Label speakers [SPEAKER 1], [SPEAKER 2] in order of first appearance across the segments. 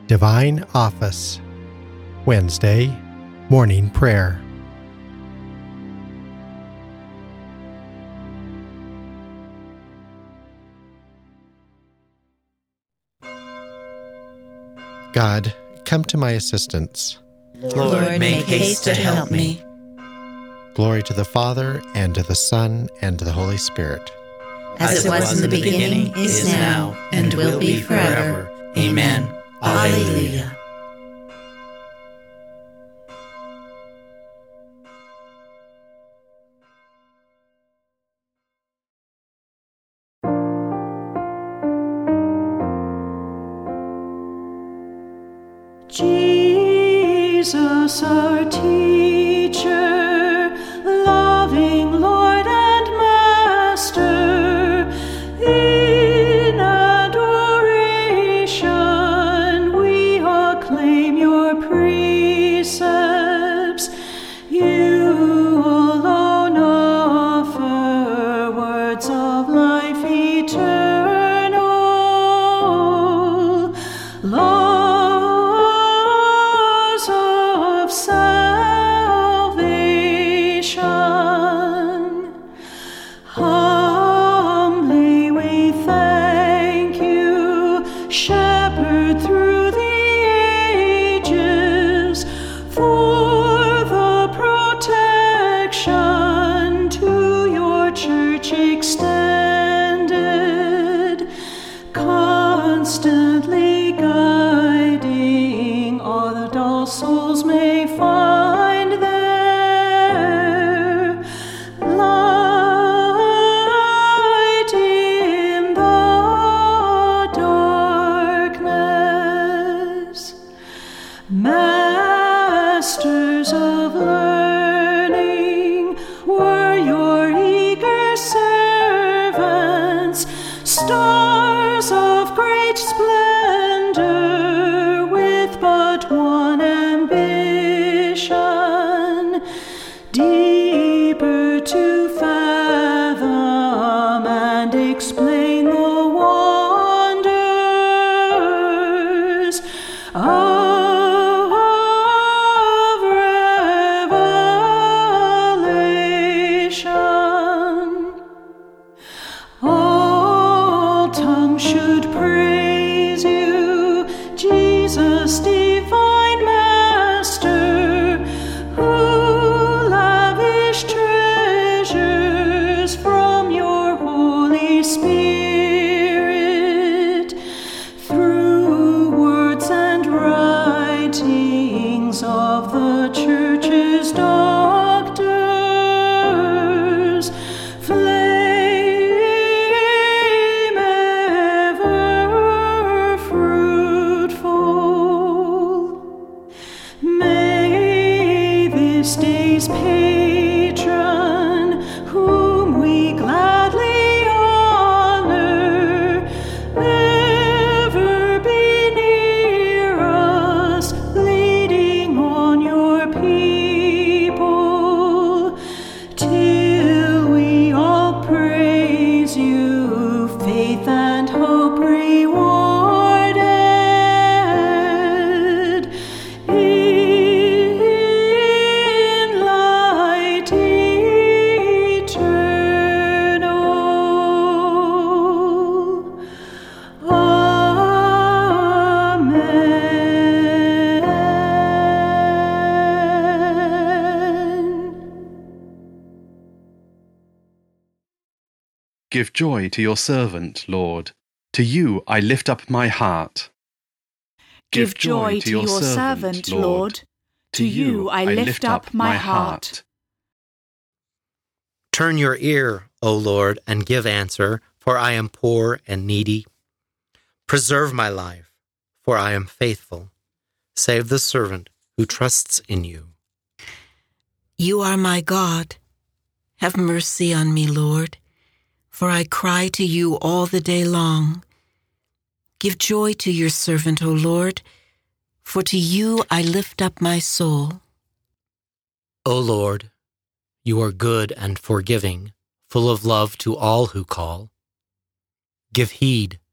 [SPEAKER 1] Divine Office, Wednesday, Morning Prayer. God, come to my assistance.
[SPEAKER 2] Lord, make haste to help me.
[SPEAKER 1] Glory to the Father, and to the Son, and to the Holy Spirit.
[SPEAKER 2] As it was in the beginning, is now, and will be forever. Amen. Alleluia.
[SPEAKER 3] Jesus, our teacher, loving Lord and Master, in adoration we acclaim your precepts. You alone offer words of life eternal. Laws of salvation. Humbly we thank you, Shepherd through the ages, for the protection to your church extended, constantly guiding all the dull souls may find there light in the darkness. Masters of learning were your eager servants, stars of great splendor with but one ambition, deeper to fathom and explain the wonders of revelation. All tongues should praise you, Jesus, divine Master, who lavished treasures from your Holy Spirit through words and writings of the Church's doctors. Flame ever fruitful. May this day's patron, whom we gladly honor, ever be near us, leading on your people, till we all praise you, faith and hope rewarded, in light eternal. Amen.
[SPEAKER 4] Give joy to your servant, Lord. To you I lift up my heart.
[SPEAKER 5] Give joy to your servant, Lord. To you I lift up my heart.
[SPEAKER 6] Turn your ear, O Lord, and give answer, for I am poor and needy. Preserve my life, for I am faithful. Save the servant who trusts in you.
[SPEAKER 7] You are my God. Have mercy on me, Lord, for I cry to you all the day long. Give joy to your servant, O Lord, for to you I lift up my soul.
[SPEAKER 6] O Lord, you are good and forgiving, full of love to all who call. Give heed,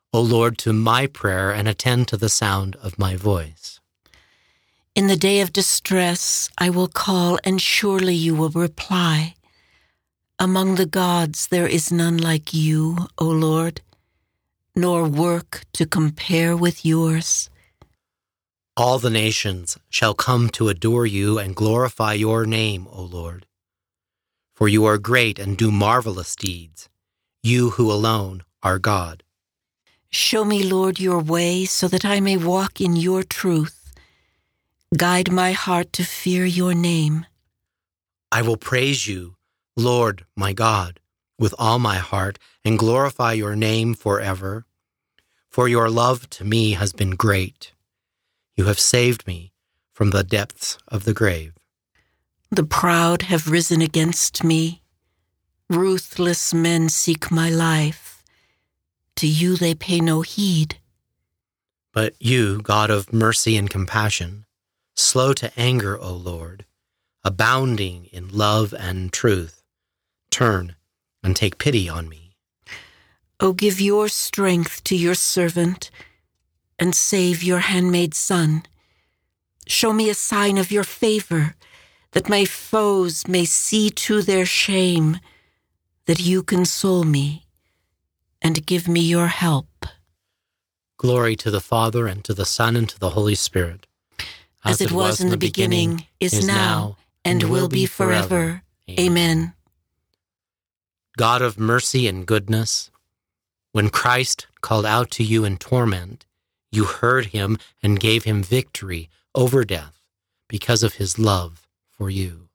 [SPEAKER 6] O Lord, to my prayer and attend to the sound of my voice.
[SPEAKER 7] In the day of distress, I will call, and surely you will reply. Among the gods there is none like you, O Lord, nor work to compare with yours.
[SPEAKER 6] All the nations shall come to adore you and glorify your name, O Lord. For you are great and do marvelous deeds, you who alone are God.
[SPEAKER 7] Show me, Lord, your way so that I may walk in your truth. Guide my heart to fear your name.
[SPEAKER 6] I will praise you, Lord, my God, with all my heart and glorify your name forever. For your love to me has been great. You have saved me from the depths of the grave.
[SPEAKER 7] The proud have risen against me. Ruthless men seek my life. To you they pay no heed.
[SPEAKER 6] But you, God of mercy and compassion, slow to anger, O Lord, abounding in love and truth, turn and take pity on me.
[SPEAKER 7] O give your strength to your servant, and save your handmaid's son. Show me a sign of your favor, that my foes may see to their shame that you console me and give me your help.
[SPEAKER 6] Glory to the Father, and to the Son, and to the Holy Spirit.
[SPEAKER 7] As it was in the beginning, is now, and will be forever. Amen.
[SPEAKER 6] God of mercy and goodness, when Christ called out to you in torment, you heard him and gave him victory over death because of his love for you.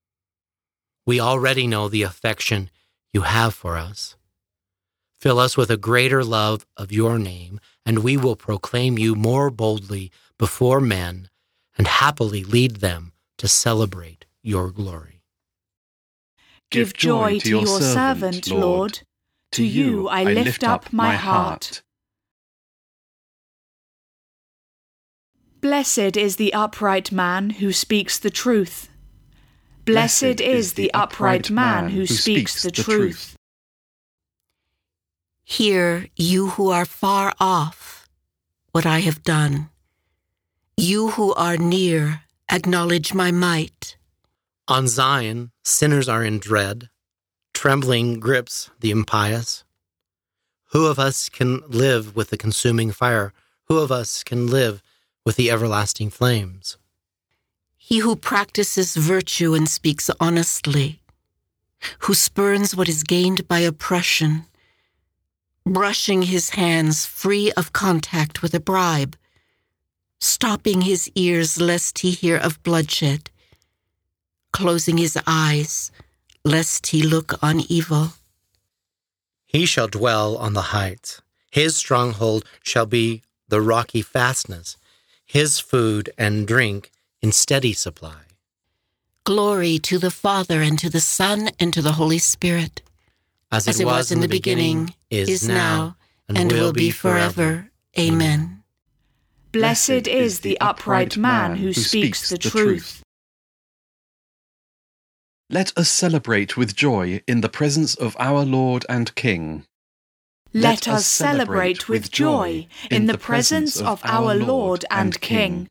[SPEAKER 6] We already know the affection you have for us. Fill us with a greater love of your name, and we will proclaim you more boldly before men and happily lead them to celebrate your glory.
[SPEAKER 5] Give joy to your servant, Lord. To you I lift up my heart. Blessed is the upright man who speaks the truth. Blessed is the upright man who speaks the truth.
[SPEAKER 7] Hear, you who are far off, what I have done. You who are near, acknowledge my might.
[SPEAKER 6] On Zion, sinners are in dread. Trembling grips the impious. Who of us can live with the consuming fire? Who of us can live with the everlasting flames?
[SPEAKER 7] He who practices virtue and speaks honestly, who spurns what is gained by oppression, brushing his hands free of contact with a bribe, stopping his ears lest he hear of bloodshed, closing his eyes lest he look on evil.
[SPEAKER 6] He shall dwell on the heights. His stronghold shall be the rocky fastness, his food and drink in steady supply.
[SPEAKER 7] Glory to the Father, and to the Son, and to the Holy Spirit.
[SPEAKER 6] As it was in the beginning, is now, and will be forever. Amen.
[SPEAKER 5] Blessed is the upright man who speaks the truth.
[SPEAKER 4] Let us celebrate with joy in the presence of our Lord and King.
[SPEAKER 5] Let us celebrate with joy in the presence of our Lord and King.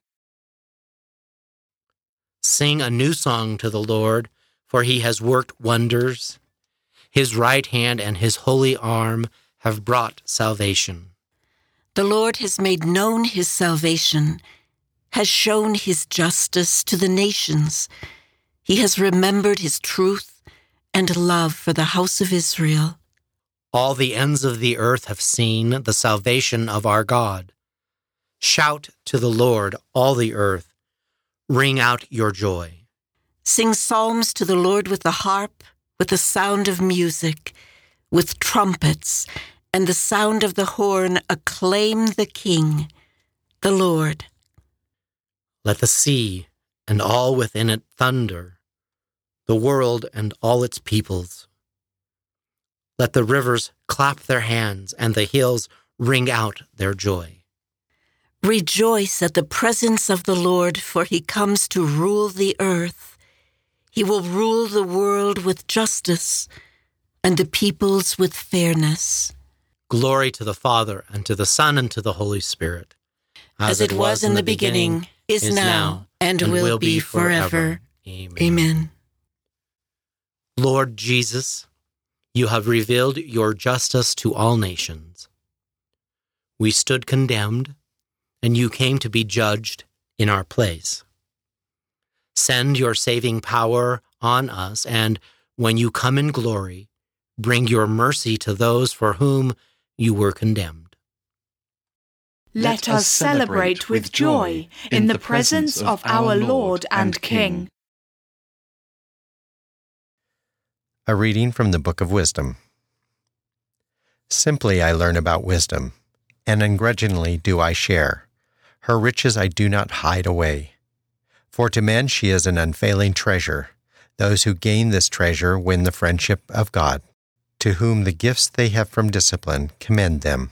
[SPEAKER 6] Sing a new song to the Lord, for he has worked wonders. His right hand and his holy arm have brought salvation.
[SPEAKER 7] The Lord has made known his salvation, has shown his justice to the nations. He has remembered his truth and love for the house of Israel.
[SPEAKER 6] All the ends of the earth have seen the salvation of our God. Shout to the Lord, all the earth. Ring out your joy.
[SPEAKER 7] Sing psalms to the Lord with the harp, with the sound of music, with trumpets, and the sound of the horn. Acclaim the King, the Lord.
[SPEAKER 6] Let the sea and all within it thunder, the world and all its peoples. Let the rivers clap their hands and the hills ring out their joy.
[SPEAKER 7] Rejoice at the presence of the Lord, for he comes to rule the earth. He will rule the world with justice and the peoples with fairness.
[SPEAKER 6] Glory to the Father, and to the Son, and to the Holy Spirit.
[SPEAKER 7] As it was in the beginning, is now, and will be forever. Amen.
[SPEAKER 6] Lord Jesus, you have revealed your justice to all nations. We stood condemned, and you came to be judged in our place. Send your saving power on us, and when you come in glory, bring your mercy to those for whom you were condemned.
[SPEAKER 5] Let us celebrate with joy in the presence of our Lord and King.
[SPEAKER 1] A reading from the Book of Wisdom. Simply I learn about wisdom, and ungrudgingly do I share. Her riches I do not hide away. For to men she is an unfailing treasure. Those who gain this treasure win the friendship of God. To whom the gifts they have from discipline commend them.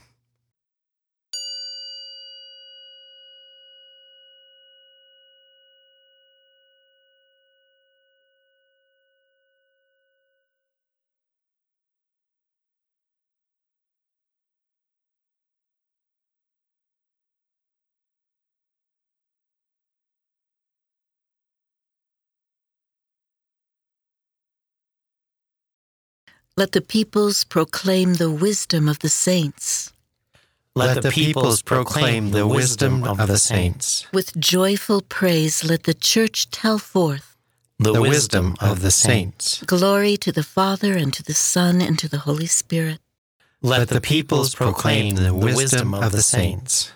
[SPEAKER 7] Let the peoples proclaim the wisdom of the saints.
[SPEAKER 1] Let the peoples proclaim the wisdom of the saints.
[SPEAKER 7] With joyful praise let the church tell forth
[SPEAKER 1] The wisdom of the saints.
[SPEAKER 7] glory to the Father, and to the Son, and to the Holy Spirit.
[SPEAKER 1] Let the peoples proclaim the wisdom of the saints.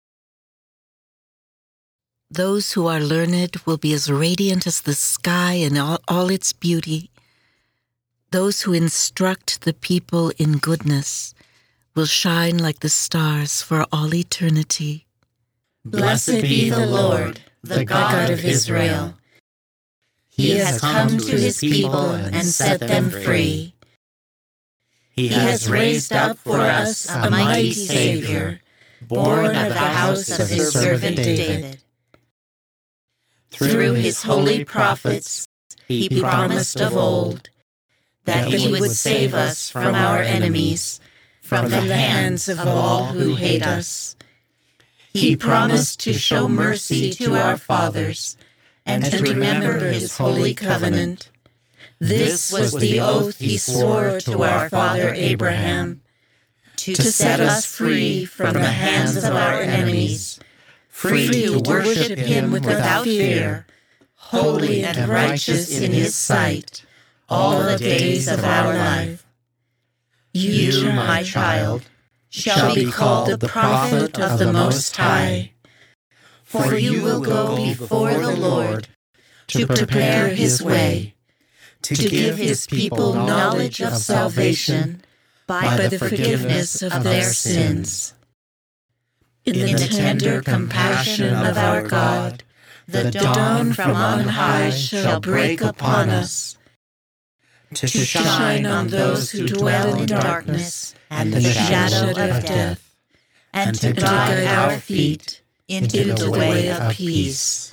[SPEAKER 7] Those who are learned will be as radiant as the sky in all its beauty. Those who instruct the people in goodness will shine like the stars for all eternity.
[SPEAKER 2] Blessed be the Lord, the God of Israel. He has come to his people and set them free. He has raised up for us a mighty Savior, born of the house of his servant David. Through his holy prophets, he promised of old that he would save us from our enemies, from the hands of all who hate us. He promised to show mercy to our fathers and to remember his holy covenant. This was the oath he swore to our father Abraham, to set us free from the hands of our enemies, free to worship him without fear, holy and righteous in his sight, all the days of our life. You, my child, shall be called the prophet of the Most High, for you will go before the Lord to prepare his way, to give his people knowledge of salvation by the forgiveness of their sins. In the tender compassion of our God, the dawn from on high shall break upon us, to shine on those who dwell in darkness and the shadow of death, and to guide our feet into the way of peace.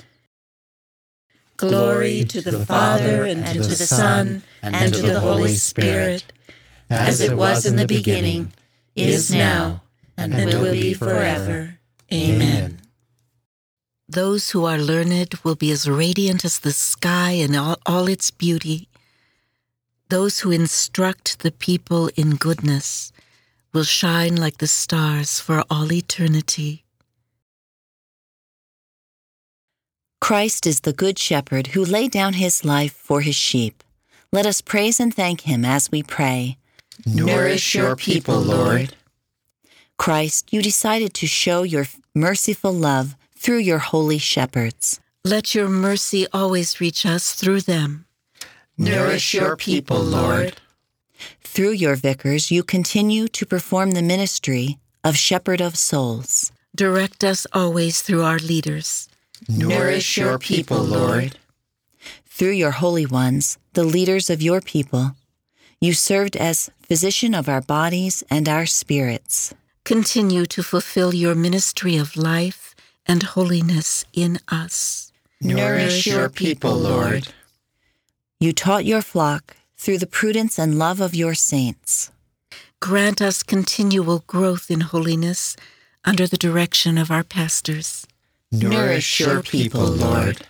[SPEAKER 2] Glory to the Father, and to the Son, and to the Holy Spirit, as it was in the beginning, is now, and will be forever. Amen.
[SPEAKER 7] Those who are learned will be as radiant as the sky in all its beauty. Those who instruct the people in goodness will shine like the stars for all eternity.
[SPEAKER 8] Christ is the Good Shepherd who laid down his life for his sheep. Let us praise and thank him as we pray.
[SPEAKER 2] Nourish your people, Lord.
[SPEAKER 8] Christ, you decided to show your merciful love through your holy shepherds.
[SPEAKER 7] Let your mercy always reach us through them.
[SPEAKER 2] Nourish your people, Lord.
[SPEAKER 8] Through your vicars, you continue to perform the ministry of shepherd of souls.
[SPEAKER 7] Direct us always through our leaders.
[SPEAKER 2] Nourish your people, Lord.
[SPEAKER 8] Through your holy ones, the leaders of your people, you served as physician of our bodies and our spirits.
[SPEAKER 7] Continue to fulfill your ministry of life and holiness in us.
[SPEAKER 2] Nourish your people, Lord.
[SPEAKER 8] You taught your flock through the prudence and love of your saints.
[SPEAKER 7] Grant us continual growth in holiness under the direction of our pastors.
[SPEAKER 2] Nourish your people, Lord.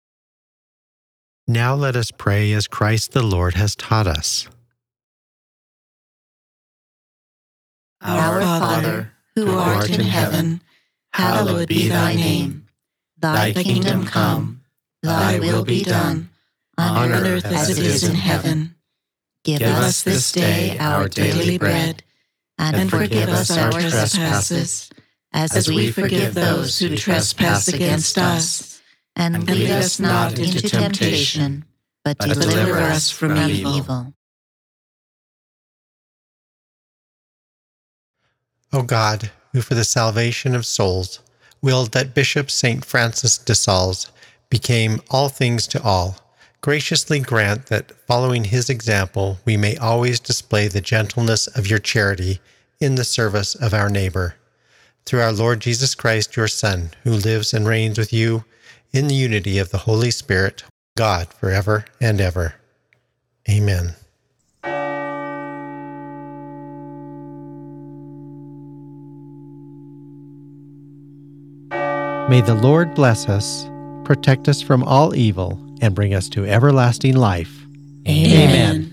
[SPEAKER 1] Now let us pray as Christ the Lord has taught us.
[SPEAKER 2] Our Father, who art in heaven, hallowed be thy name. Thy kingdom come, thy will be done, on earth as it is in heaven. Give us this day our daily bread, and forgive us our trespasses, as we forgive those who trespass against us. And lead us not into temptation, but deliver us from evil.
[SPEAKER 1] O God, who for the salvation of souls willed that Bishop St. Francis de Sales became all things to all, graciously grant that, following his example, we may always display the gentleness of your charity in the service of our neighbor. Through our Lord Jesus Christ, your Son, who lives and reigns with you in the unity of the Holy Spirit, God, forever and ever. Amen. May the Lord bless us, protect us from all evil, and bring us to everlasting life.
[SPEAKER 2] Amen.